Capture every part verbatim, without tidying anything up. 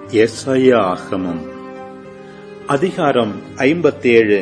எசாயா ஆகமம் அதிகாரம் ஐம்பத்தேழு.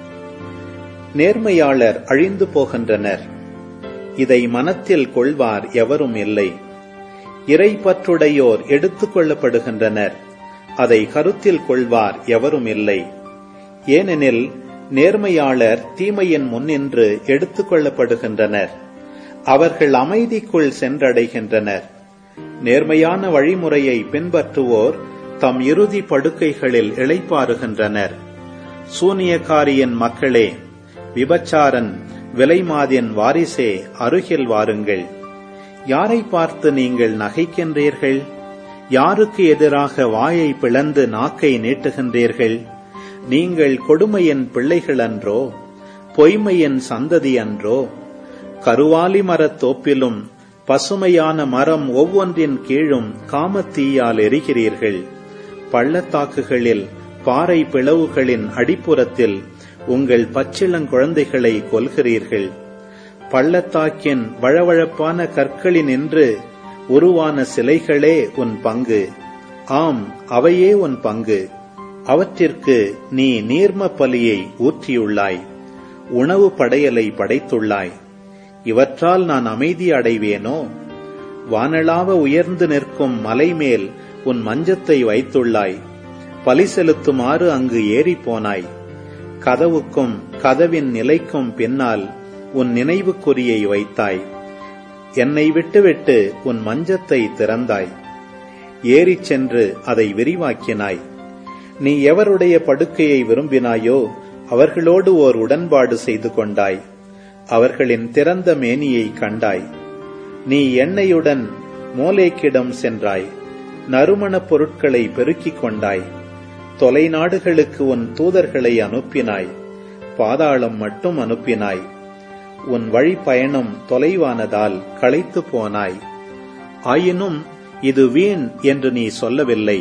நேர்மையாளர் அழிந்து போகின்றனர், இதை மனத்தில் கொள்வார் எவரும் இல்லை. இறைப்பற்றுடையோர் எடுத்துக் கொள்ளப்படுகின்றனர், அதை கருத்தில் கொள்வார் எவரும் இல்லை. ஏனெனில் நேர்மையாளர் தீமையின் முன்னின்று எடுத்துக் கொள்ளப்படுகின்றனர், அவர்கள் அமைதிக்குள் சென்றடைகின்றனர். நேர்மையான வழிமுறையை பின்பற்றுவோர் தம் இறுதி படுக்கைகளில் இளைப்பாறுகின்றனர். சூனியக்காரியின் மக்களே, விபச்சாரன் விலைமாதின் வாரிசே, அருகில் வாருங்கள். யாரை பார்த்து நீங்கள் நகைக்கின்றீர்கள்? யாருக்கு எதிராக வாயை பிளந்து நாக்கை நீட்டுகின்றீர்கள்? நீங்கள் கொடுமையின் பிள்ளைகள் அன்றோ? பொய்மையின் சந்ததி அன்றோ? கருவாலி மரத் தோப்பிலும் பசுமையான மரம் ஒவ்வொன்றின் கீழும் காமத்தீயால் எரிகிறீர்கள். பள்ளத்தாக்குகளில் பாறை பிளவுகளின் அடிப்புறத்தில் உங்கள் பச்சிளங்குழந்தைகளை கொல்கிறீர்கள். பள்ளத்தாக்கின் வழவழப்பான கற்களினின்று உருவான சிலைகளே உன் பங்கு. ஆம், அவையே உன் பங்கு. அவற்றிற்கு நீ நீர்ம பலியை ஊற்றியுள்ளாய், உணவு படையலை படைத்துள்ளாய். இவற்றால் நான் அமைதி அடைவேனோ? வானளாவ உயர்ந்து நிற்கும் மலைமேல் உன் மஞ்சத்தை வைத்துள்ளாய், பலி செலுத்துமாறு அங்கு ஏறி போனாய். கதவுக்கும் கதவின் நிலைக்கும் பின்னால் உன் நினைவுக்குறியை வைத்தாய். என்னை விட்டுவிட்டு உன் மஞ்சத்தை திறந்தாய், ஏறிச் சென்று அதை விரிவாக்கினாய். நீ எவருடைய படுக்கையை விரும்பினாயோ அவர்களோடு ஓர் உடன்பாடு செய்து கொண்டாய், அவர்களின் திறந்த மேனியை கண்டாய். நீ எண்ணெயுடன் மோலேக்கிடம் சென்றாய், நறுமணப் பொருட்களை பெருக்கிக் கொண்டாய். தொலைநாடுகளுக்கு உன் தூதர்களை அனுப்பினாய், பாதாளம் மட்டும் அனுப்பினாய். உன் வழி பயணம் தொலைவானதால் களைத்து போனாய். ஆயினும் இது வீண் என்று நீ சொல்லவில்லை.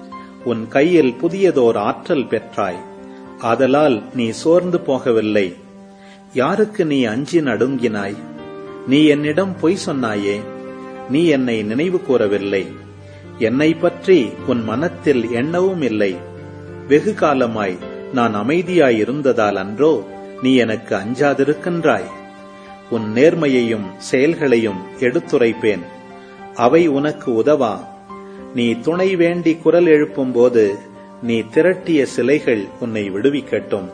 உன் கையில் புதியதோர் ஆற்றல் பெற்றாய், ஆதலால் நீ சோர்ந்து போகவில்லை. யாருக்கு நீ அஞ்சி நடுங்கினாய்? நீ என்னிடம் பொய் சொன்னாயே, நீ என்னை நினைவு கூறவில்லை. என்னை பற்றி உன் மனத்தில் எண்ணவும் இல்லை. வெகு காலமாய் நான் அமைதியாயிருந்ததால் அன்றோ நீ எனக்கு அஞ்சாதிருக்கின்றாய்? உன் நேர்மையையும் செயல்களையும் எடுத்துரைப்பேன், அவை உனக்கு உதவா. நீ துணை வேண்டி குரல் எழுப்பும் போது நீ திரட்டிய சிலைகள் உன்னை விடுவிக்கட்டும்.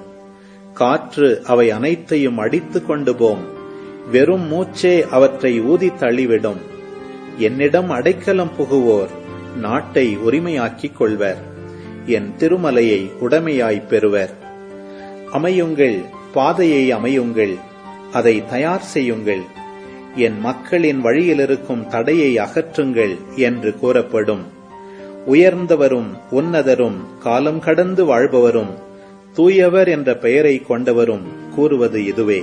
காற்று அவை அனைத்தையும் அடித்து கொண்டு போம், வெறும் மூச்சே அவற்றை ஊதி தள்ளிவிடும். என்னிடம் அடைக்கலம் புகுவோர் நாட்டை உரிமையாக்கிக் கொள்வர், என் திருமலையை உடைமையாய்ப் பெறுவர். அமையுங்கள், பாதையை அமையுங்கள், அதை தயார் செய்யுங்கள். என் மக்களின் வழியிலிருக்கும் தடையை அகற்றுங்கள் என்று கூறப்படும். உயர்ந்தவரும் உன்னதரும் காலம் கடந்து வாழ்பவரும் தூயவர் என்ற பெயரை கொண்டவரும் கூறுவது இதுவே.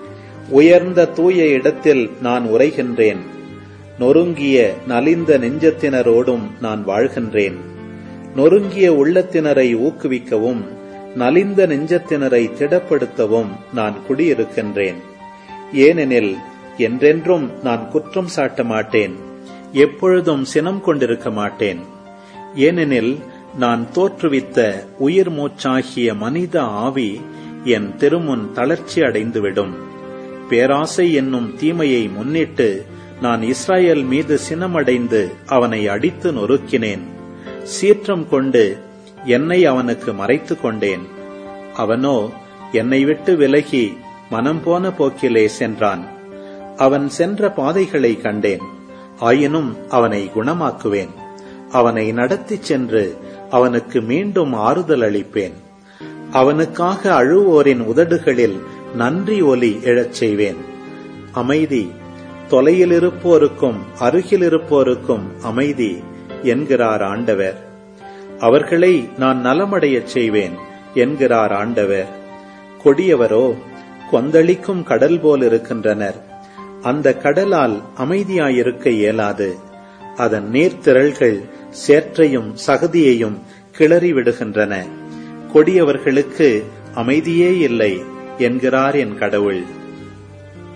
உயர்ந்த தூய இடத்தில் நான் உரைகின்றேன், நொறுங்கிய நலிந்த நெஞ்சத்தினரோடும் நான் வாழ்கின்றேன். நொறுங்கிய உள்ளத்தினரை ஊக்குவிக்கவும் நலிந்த நெஞ்சத்தினரை திடப்படுத்தவும் நான் குடியிருக்கின்றேன். ஏனெனில் என்றென்றும் நான் குற்றம் சாட்ட மாட்டேன், எப்பொழுதும் சினம் கொண்டிருக்க மாட்டேன். ஏனெனில் நான் தோற்றுவித்த உயிர் மூச்சாகிய மனித ஆவி என் திருமுன் தளர்ச்சி அடைந்துவிடும். பேராசை என்னும் தீமையை முன்னிட்டு நான் இஸ்ராயேல் மீது சினமடைந்து அவனை அடித்து நொறுக்கினேன். சீற்றம் கொண்டு என்னை அவனுக்கு மறைத்து கொண்டேன். அவனோ என்னை விட்டு விலகி மனம் போன போக்கிலே சென்றான். அவன் சென்ற பாதைகளை கண்டேன், ஆயினும் அவனை குணமாக்குவேன். அவனை நடத்திச் சென்று அவனுக்கு மீண்டும் ஆறுதல் அளிப்பேன். அவனுக்காக அழுவோரின் உதடுகளில் நன்றி ஒலி எழச் செய்வேன். அமைதி, தொலையில் இருப்போருக்கும் அருகில் இருப்போருக்கும் அமைதி என்கிறார் ஆண்டவர். அவர்களை நான் நலமடையச் செய்வேன் என்கிறார் ஆண்டவர். கொடியவரோ கொந்தளிக்கும் கடல் போல் இருக்கின்றனர். அந்த கடலால் அமைதியாயிருக்க இயலாது. அதன் நீர்த்திரள்கள் சேற்றையும் சகதியையும் கிளறி விடுகின்றன. கொடியவர்களுக்கு அமைதியே இல்லை என்கிறார் என் கடவுள்.